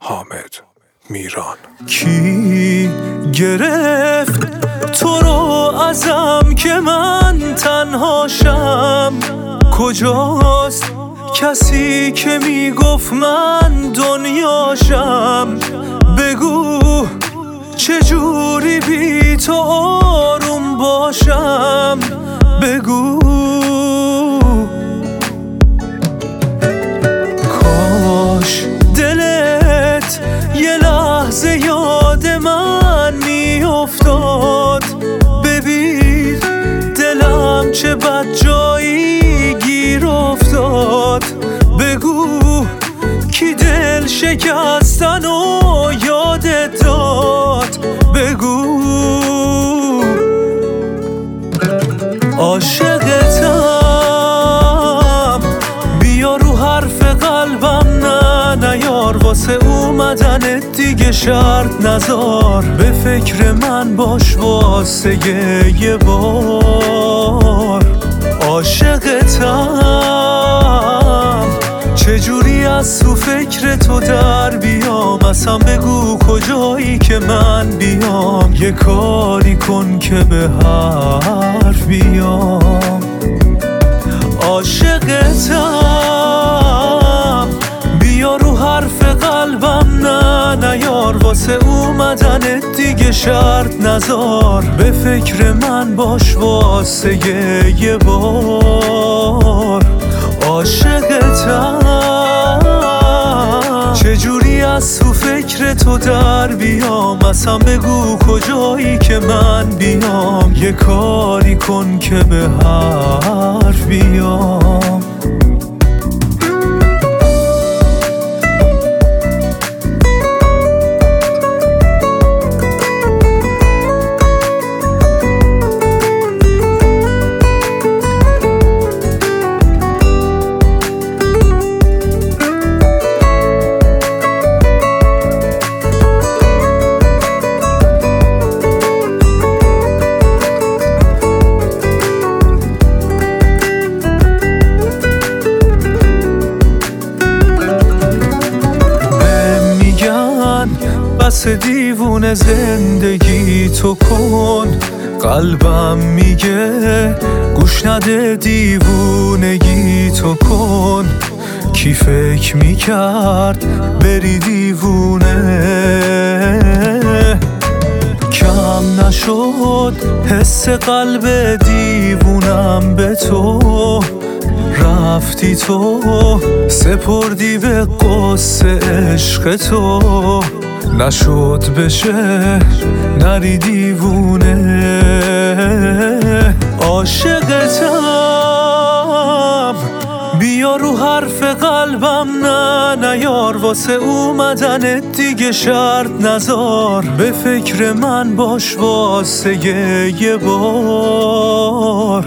حامد میران. کی گرفت تو رو ازم که من تنهاشم؟ کجاست کسی که میگفت من دنیاشم؟ بگو چجوری بی تو آروم باشم؟ بگو کاش دلت یه لحظه یاد من میافتاد. ببین دلم چه بد جایی گیر افتاد. بگو کی دل شکستن و یادت داد؟ بگو عاشقتم، بیا رو حرف قلبم نیار، واسه اومدنت دیگه شرط نذار. به فکر من باش واسه یه بار. عاشقتم، چجوری از تو فکر تو در بیام؟ اصلا بگو کجایی که من بیام؟ یه کاری کن که به حرف بیام. عاشقتم، بیا رو حرف قلبم نیار، واسه اومدنت دیگه شرط نذار. به فکر من باش واسه یه بار. عاشقتم، چجوری از تو فکر تو در بیام؟ اصلا بگو کجایی که من بیام؟ یه کاری کن که به حرف بیام. بس دیوونه زندگی تو کن، قلبم میگه گوش نده دیوونگی تو کن. کی فکر میکرد بری دیوونه؟ کم نشد حس قلب دیوونم به تو. رفتی تو سپردی به قصه عشق تو، نشد بشه نری دیوونه. عاشقتم، بیا رو حرف قلبم نیار، واسه اومدنت دیگه شرط نذار. به فکر من باش واسه یه بار.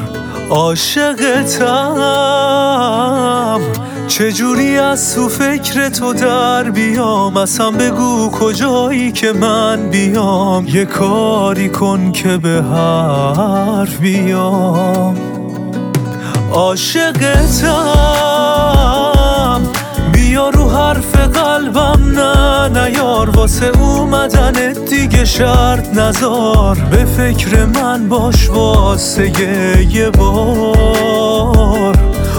عاشقتم، چجوری از تو فکر تو در بیام؟ اصلا بگو کجایی که من بیام؟ یه کاری کن که به حرف بیام. عاشقتم، بیا رو حرف قلبم نیار، واسه اومدنت دیگه شرط نذار. به فکر من باش واسه یه بار.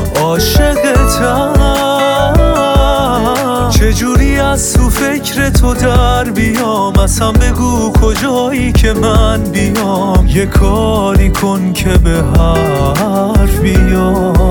عاشقتم، چجوری از تو فکر تو در بیام؟ اصلا بگو کجایی که من بیام؟ یه کاری کن که به حرف بیام.